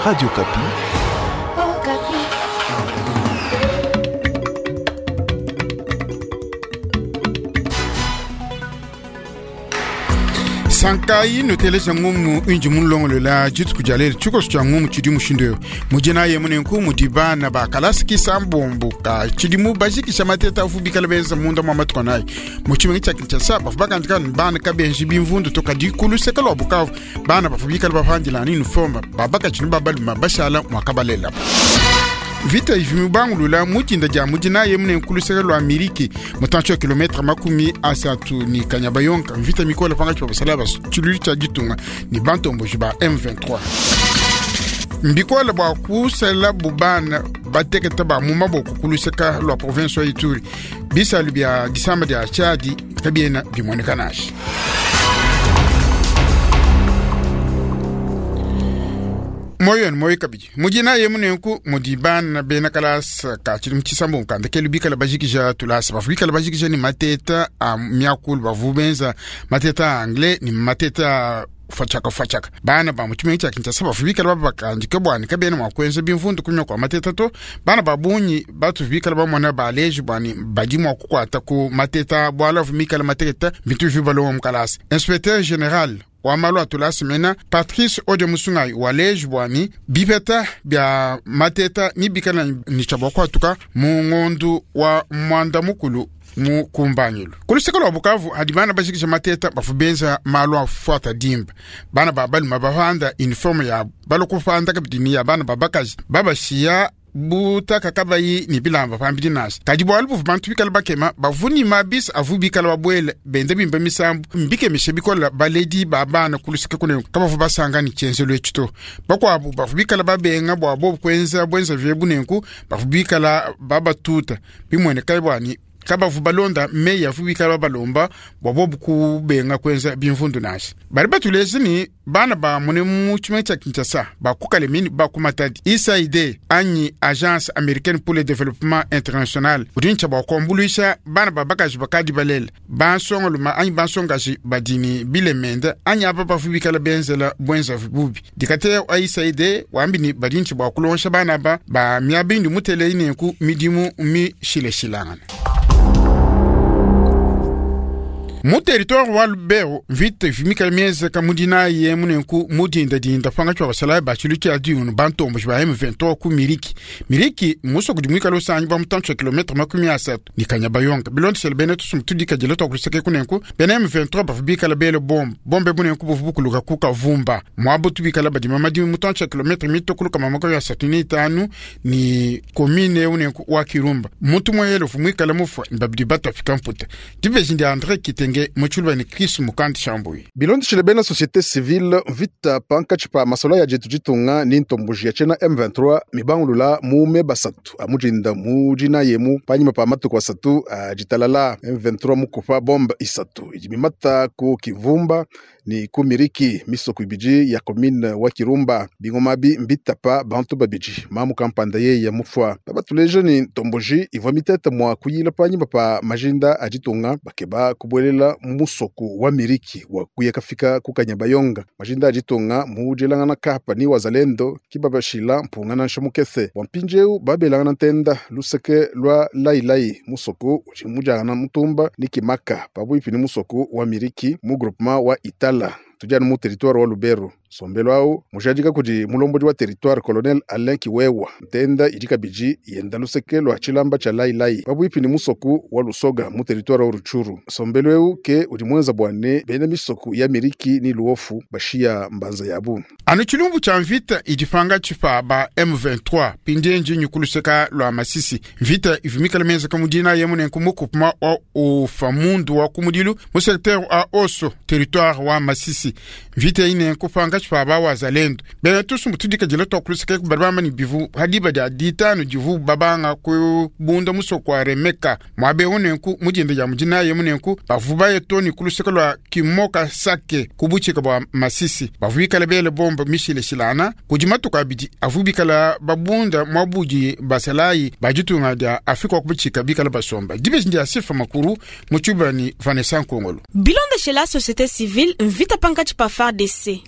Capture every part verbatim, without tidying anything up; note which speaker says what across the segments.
Speaker 1: Radio Kapi.
Speaker 2: Oh, Kapi.
Speaker 3: Sankai no telesa ngumu unji munlongo la jitu kujale chukos cha ngumu chidimu shindo mujina ye munenku mudiba na ba kalaski sambombo ka chidimu bajiki shamateta ufubi kalbenza munda mamat konai muchimi chakil cha saba fubaka ntikan bana kabenji bimvundu toka dikulu sekalo bukav bana bafubi kalba fandila ni uniforme babaka chinu babal mabashala mwakabalela Vita ivimubangu la mutinda ja mujina yemune nkulusere lo Ameriki mutancho kilometre makumi asatu ni Kanyabayonga vita mikola panga chwa salaba chuluricha gitunga ni bantombo jiba M vingt-trois mbikola ba kusela bubana bateke taba mumabo kukuluseka lo province ya Ituri bisa lubia disamba dia Chadi kabiena bimonekanashi Moyen moy kabiji mujina yemune nku mudiban na benakalas ka chilim chisambo kanda kelubika la bajiki ja tulas bafika la bajiki ja ni mateta a miakul bavubenza mateta anglais ni mateta fachaka fachaka bana ba mutume cha kinta saba fubika la baba ndike bwani kabena makwenze bimfundu kunyo kwa mateta to bana babunyi batu fubika la bamona ba leju bani badimo kukwata ku mateta bwala fumika la mateta bitu vibalo mkalas inspecteur général wa malwa tulasi mena Patrice Odemusungai walej bwani bipeta bya mateta ni bikana ni chabokwa tuka mungondu wa mwanda mukulu mu kumbanyilo kulisekolo wa Bukavu hadibana bashikisha mateta bafubenza malwa fuata dimba bana babali mabahanda uniforme ya balokufanda kabidini ya bana babakaji baba shia buta kakabayi ni bilamba pambidi nas kadibo albu bantu bikala bakema bavuni mabis avubi kala babwele bende bimba misambu mbike mishebikola baledi babana kulusika kune kama vuba sanga ni chenselo echito bakwa abu bavubi kala babenga bwa bob kwenza bwenza vyebunenku bavubi kala baba tuta bimwene kaibwani kaba vubalonda meya vubi kala balomba bobo kubenga kwenza bimfundu nashi bari batulezini bana ba mune muchmecha kinchasa ba kukale mini ba kumatadi U S A I D anyi agence américaine pour le développement international udincha ba kombulisha bana ba bakaji bakadi balel ba songolo ma anyi ba songaji badini bile mende anyi ababa vubi kala benzela bwenza vubi dikate U S A I D wambini badinchi ba kulonsha bana ba ba miabindi mutele inenku midimu mi shile shilangana Mu territoire wa Lubero vite vimika mieze kamudina yemune nku mudinda dinda fanga chwa basala ba chuluki adi un bantombo jwa M vingt-trois ku Miriki Miriki muso kudimika lo sanyi ba mutancho kilometre makumi asatu ni Kanyabayonga bilonde selbeneto sumtudika jeloto kuliseke kunenku bene M vingt-trois ba fubika la bele bombe bombe bunenku bufubuku luka kuka vumba mwabo tubika la badima madi mutancho kilometre mito kuluka mamako ya satuni tanu ni commune unenku wa Kirumba mutu moyelo fumika la mufa mbabdi bata fikamputa dibe jindi Andre Kitenge Mochulba ni Chris Mukanti Shambui.
Speaker 4: Bilondi shilebena société civile vita panka chipa masolo ya jetu jitunga ni ntombuji ya chena M vingt-trois mibangulula mume basatu amujinda mujina yemu panyima pa matu kwa satu jitalala M vingt-trois mukufa bomba isatu ijimimata ku Kivumba ni kumiriki miso kuibiji ya komine wa Kirumba bingomabi mbitapa bantu babiji mamu kampanda ye ya mufwa babatuleje ni ntombuji ivomiteta mwa kuyila panyima pa majinda ajitunga bakeba kubwelela musoku wa miriki wa kuyekafika kukanyabayonga majinda ajitunga mujelangana kapa ni wazalendo kibabashila mpungana nshamukethe wampinjeu babelangana tenda luseke lwa lailai musoku ujimujana mutumba ni kimaka pabu ipini musoku wa miriki mu groupement wa Itala tujana mu territoire wa Lubero sombelo au mujajika kuji mulomboji wa territoire colonel Alain Kiwewa tenda ijika biji yenda luseke lwa chilamba cha lai lai babu ipi ni musoku wa Lusoga mu territoire wa Ruchuru sombelo eu ke ujimwenza bwane bena misoku ya Miriki ni luofu bashia mbanza yabu
Speaker 3: anu chilumbu cha mvita ijifanga chipa ba M vingt-trois pindenji nyukuluseka lwa Masisi mvita ivimika la meza kamudina yemune nkumukupuma wa ufamundu wa kumudilu mu secteur a Oso territoire wa Masisi mvita ine nkupanga chipa ba wazalendo bena tusu mutudika jileto kuluseka kubarama ni bivu hadiba da ditanu jivu babanga ku bunda musoko wa Remeka mwabe one nku mujinde ya mujina yemune nku bavuba yetoni kuluseka lwa Kimoka Sake kubuchika ba Masisi bavika la bele bomba mishile shilana kujimatu kabidi avubika la babunda mwabuji basalai bajitunga da Afrika kubuchika bika la basomba dibe ndia sifa makuru muchuba ni Vanessa Nkongolo
Speaker 2: bilan de chez la société civile invite à pankachi pa F A R D C ni M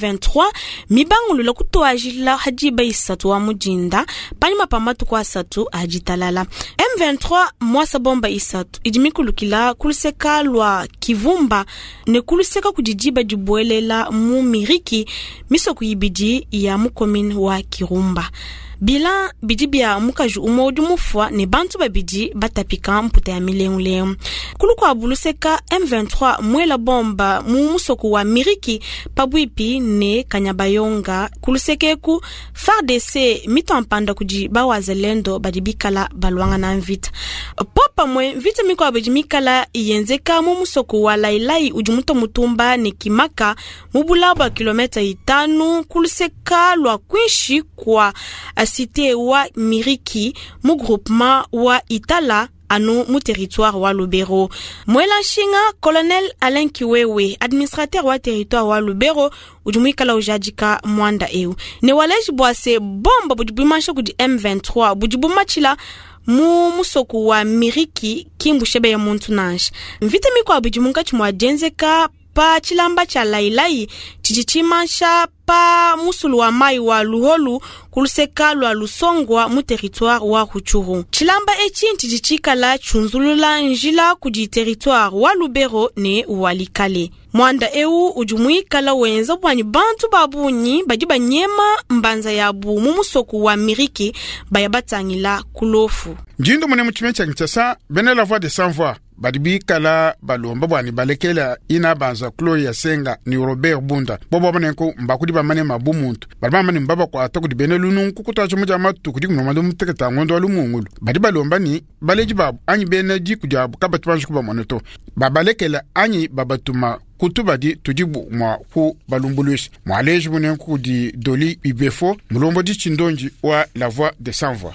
Speaker 1: vingt-trois mibangulu la kutoajila hajiba isatu wa mujinda panyuma pamatu kwa satu ajitalala. M vingt-trois mwasa bomba isatu ijimikulukila kuluseka lwa kivumba ne kuluseka kujijiba jubuelela mu miriki miso kuyibiji ya mukomin wa Kirumba. Bila bidi bia mukaju umodu mufwa ne bantu babidi batapika mputa ya mileunleu. Kuluku abuluseka M vingt-trois mwela bomba mu musoku wa miriki pabuipi ne kanyabayonga kulusekeku F A R D C mito ampanda kuji bawazalendo badibikala balwanga na mvita. Popa mwe vita miko abijimikala iyenzeka mu musoku wa lailai ujumuto mutumba ne kimaka mubulaba kilometa itanu kuluseka lwa kwishi kwa cité wa miriki mu groupement wa Itala anu mu territoire wa Lubero. Mwela shinga colonel Alain Kiwewe administrateur wa territoire wa Lubero ujumuikala ujajika mwanda eu ne waleji bwase bomba bujibumasha kudi M vingt-trois bujibumachila mu musoku wa miriki kimbu shebe ya montunange mvite miko abujimunga chumwa jenzeka pa chilamba cha lailai chichichimansha pa musulu wa mai wa luholu kuluseka lwa lusongwa mu territoire wa Huchuru. Chilamba echi nchichichika la chunzulula njila kuji territoire wa Lubero ne walikale. Mwanda eu ujumuika la wenza bwani bantu babunyi bajiba nyema mbanza yabu mumusoku wa miriki bayabatangila kulofu.
Speaker 3: Njindo mune mchimecha nchasa bene la voix de sans voix. Badibi kala balomba bwani balekela ina banza klo ya senga ni Robert Bunda bobo banenko mbakudi bamane mabumuntu barba mane mbaba kwa atoko di benelunu kukuta chomoja matu kudi kuno madu muteketa ngondo alumungulu badi balomba ni baleji babu anyi bene di kujabu kabatu banju kuba moneto babalekela anyi babatuma kutubadi tujibu mwa ku balumbulushi mwaleji bunenko di Doli Ibefo mulombo di chindonji wa la voix de sans voix.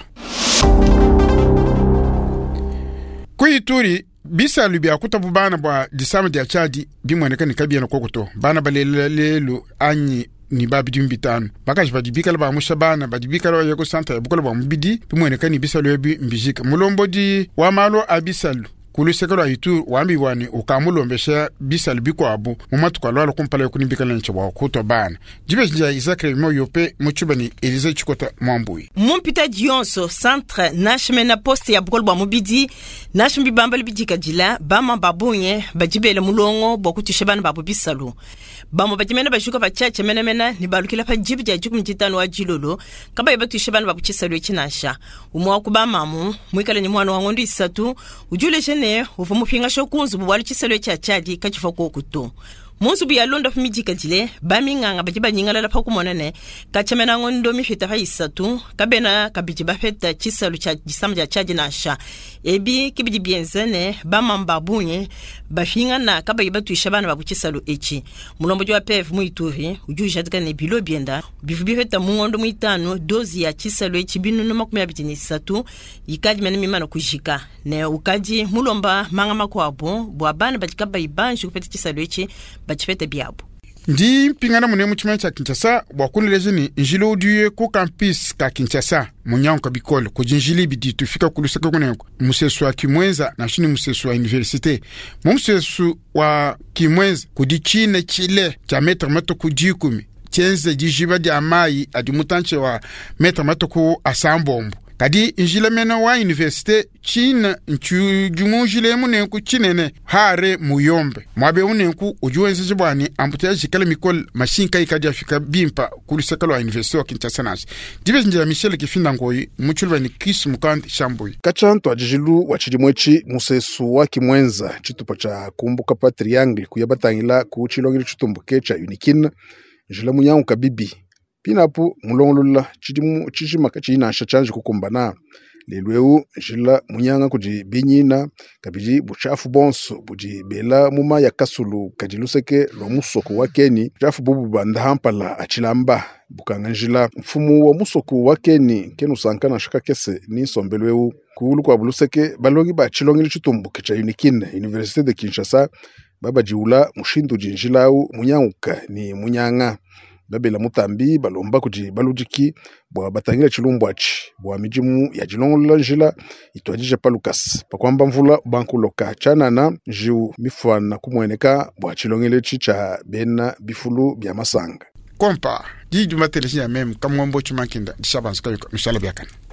Speaker 3: Kuituri bisa lubia kutabu bana bwa disama dia chadi bimwaneka ni kabia na kokoto bana balelelo anyi ni babidi mbitano bakaje badibika ba mushabana badibika la yego santa ya bukola ba mbidi bimwaneka ni bisa lobi mbijika mulombo di wa malo abisalu kulusekelo ayitu wambi wani ukamulombesha bisal biko abu mumatu kwa lwalo kumpala kunibika lanche wa kuto bana jibe njia Isakre mo yope muchubani Elize Chikota Mwambui
Speaker 5: mumpita dionso centre nashmena poste ya bukol bwa mubidi nashmbi bambali bidika jila bama babunye bajibele mulongo bokutishebana babu bisalu bamo bajimena bashuka bachache menemena ni balukila pa jibija jukum jitano wa jilolo kaba yabatushebana babu chisalu echinasha umwa kubama mu mwikale ni mwana wangondo isatu ujule jene uvumu pinga shokunzu bwali chiselo cha chadi kachifa kokuto Monsu biya londa fumijika jile baminganga bajiba nyingala la pakumonene kachamena ngondo mifita faisatu kabena kabijiba feta chisalu cha jisamja chaji nasha ebi kibiji bienzene bamamba bunye bafinga na kabayiba tuishabana babuchisalu echi mulombo jwa P F muituri ujuja tika ne bilo bienda bifubi feta mungondo muitano dozi ya chisalu echi binu no makumi abitini satu yikaji mene mimano kujika ne ukaji mulomba manga makwabo bwabana bajikaba ibanju kupeta chisalu echi bachifete biabu.
Speaker 3: Ndi pingana mune muchimecha Kinshasa wakuneleje ni njilo duye ku campus ka Kinshasa munyanka bikole ko jinjili bidi tufika kuluseka kuneko musesu wa Kimwenza na shini musesu wa universite musesu wa Kimwenza kudichine chile cha metre mato kujikumi chenze dijiba di amai adi mutanche wa metre mato ku asambombo kadi njile mena wa universite china nchu jumunjile munenku chinene hare muyombe mwabe unenku ujuwenze jibwani amputea jikale mikol mashinka ikadi afika bimpa kulisekalo wa universite wa Kinshasa nasi dibe njila Michel Kifinda Ngoyi muchulwa ni Chris Mukandi Shambui
Speaker 4: kachanto ajijilu wachirimwechi musesu wa Kimwenza chitupa cha kumbuka pa triangle kuyabatangila kuchilongili chitumbuke cha Unikin njila munyangu kabibi pinapu mulongolula chidimu chichimaka chinasha chanje kukumbana lelweu jila munyanga kuji binyina kabiji buchafu bonso buji bela muma ya kasulu kajiluseke lo musoko wa Keni buchafu bubu bandahampala achilamba bukanga njila mfumu wa musoko wa Keni kenu sankana shaka kese ni sombelweu kuulu kwa buluseke balongi ba chilongili chitumbuke cha Unikin Université de Kinshasa baba jiula mushindu jinjilau munyanguka ni munyanga babela mutambi balomba kuji balujiki bwa batangira chilumbwachi bwa mijimu ya jilongola njila itwajije palukas pakwamba mvula bankuloka chanana jiu mifwana kumweneka bwa chilongele chicha bena bifulu bya masanga
Speaker 3: kompa ji juma telesi ya mem kam ngombo chumankinda shaban ska mishala biakan